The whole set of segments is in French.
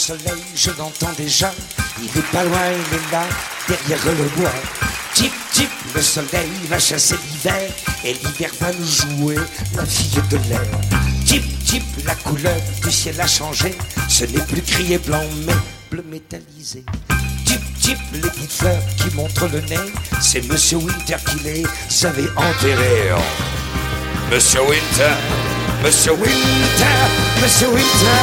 soleil, je l'entends déjà. Il est pas loin, il est là, derrière le bois. Tip, tip, le soleil va chasser l'hiver, et l'hiver va nous jouer la fille de l'air. Tip, tip, la couleur du ciel a changé. Ce n'est plus gris et blanc, mais bleu métallisé. Tip, tip, les petites fleurs qui montrent le nez. C'est Monsieur Winter qui les avait enterrées. Oh. Monsieur Winter, Monsieur Winter, Monsieur Winter.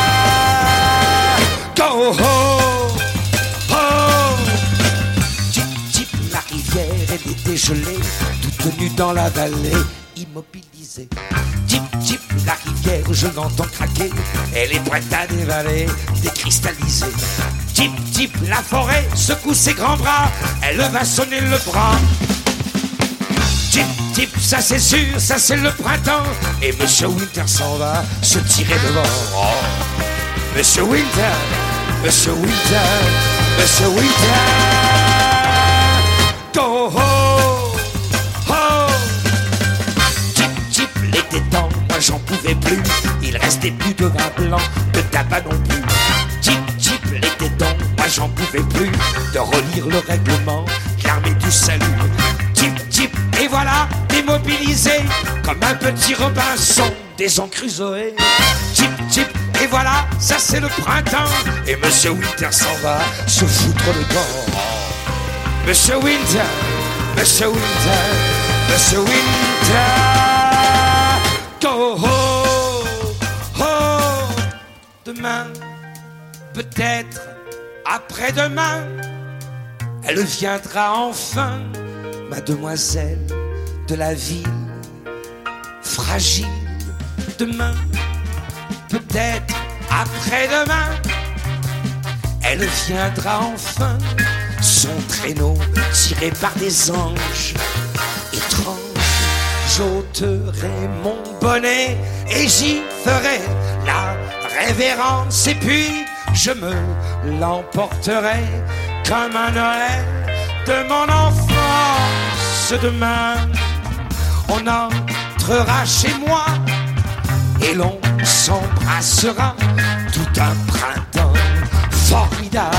Go home, home. Tip, tip, la rivière, elle était gelée, toute nue dans la vallée, immobilisée. Tip, tip, la rivière, je l'entends craquer, elle est prête à dévaler, décristallisée. Tip, tip, la forêt secoue ses grands bras, elle va sonner le bras. Tip, tip, ça c'est sûr, ça c'est le printemps, et Monsieur Winter s'en va se tirer devant. Oh. Monsieur Winter, Monsieur Winter, Monsieur Winter. Go home, home. Tip, tip, l'été temps, moi j'en pouvais plus. Il restait plus de vin blanc, de tabac non plus. Tip, tip, l'été temps, moi j'en pouvais plus. De relire le règlement, l'armée du salut. Tip, tip, et voilà, démobilisé, comme un petit Robinson des Crusoe. Tip, tip, et voilà, ça c'est le printemps, et Monsieur Winter s'en va se foutre le camp. Monsieur Winter, Monsieur Winter, Monsieur Winter. Go home, home. Demain, peut-être après-demain, elle viendra enfin, mademoiselle de la ville fragile. Demain, peut-être après-demain, elle viendra enfin, son traîneau tiré par des anges étranges. J'ôterai mon bonnet et j'y ferai la révérence, et puis je me l'emporterai comme un Noël de mon enfance. Demain, on entrera chez moi et l'on s'embrassera tout un printemps formidable.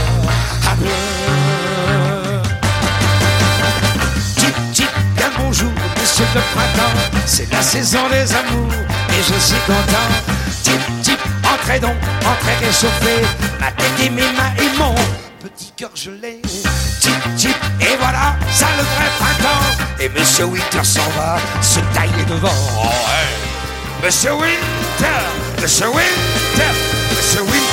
Tip, tip, bien bonjour, monsieur le printemps, c'est la saison des amours et je suis content. Tip, tip, entrez donc, entrez réchauffez ma tête et mes mains et mon petit cœur gelé. Tip, tip, et voilà, ça le vrai printemps, et Monsieur Winter s'en va se tailler devant. Oh, hey. Monsieur Winter, Monsieur Winter, Monsieur Winter.